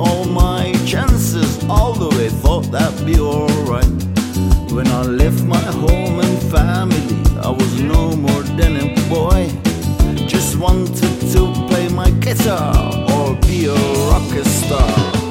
all my chances all the way, thought that'd be alright. When I left my home and family, I was no more than a boy. Just wanted to play my guitar or be a rock star.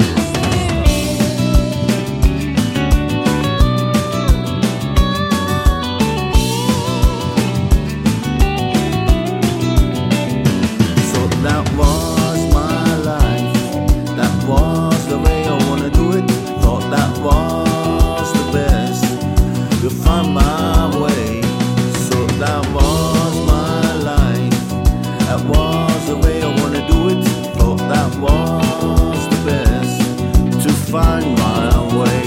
That was my life, that was the way I wanna do it. Thought that was the best, to find my way. So that was my life, that was the way I wanna do it. Thought that was the best, to find my way.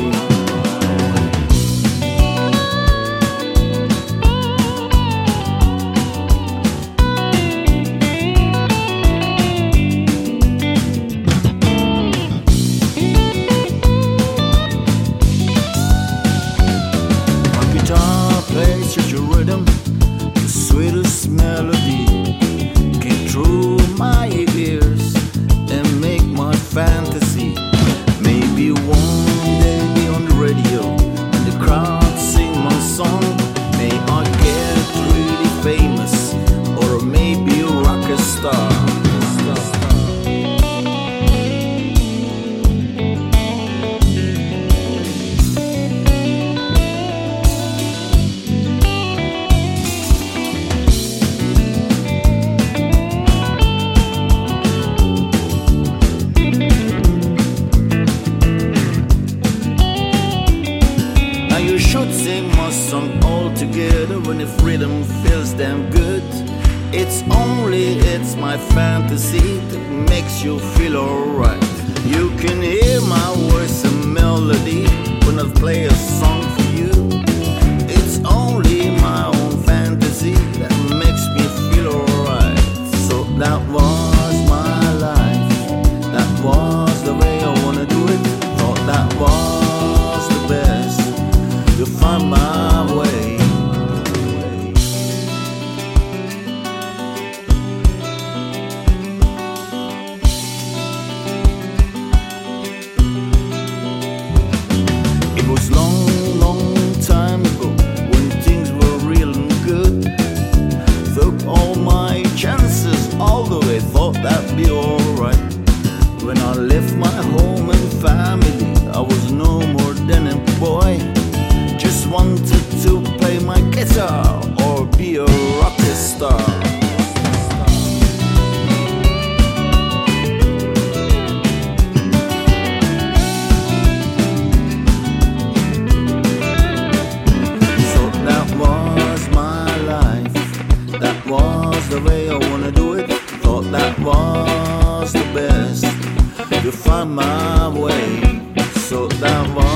Plays such a rhythm, the sweetest melody came through my ears and make my fantasy. Maybe one day be on the radio and the crowd sing my song. May I get really famous or maybe a rock star. You should sing my song all together when if rhythm feels damn good. It's my fantasy that makes you feel alright. You can hear my voice and melody when I play a song for you. It's only my own fantasy that makes me feel alright. So that was my life, that was the way I wanna do it. Thought that was the best, to find my way. It was long time ago when things were real and good. Took all my chances all the way, thought that'd be alright. When I left my home and family, I was no more than a boy. Just wanted to play my guitar or be a rock star. So that was my life, that was the way I wanna do it. Thought that was the best, to find my way. So that was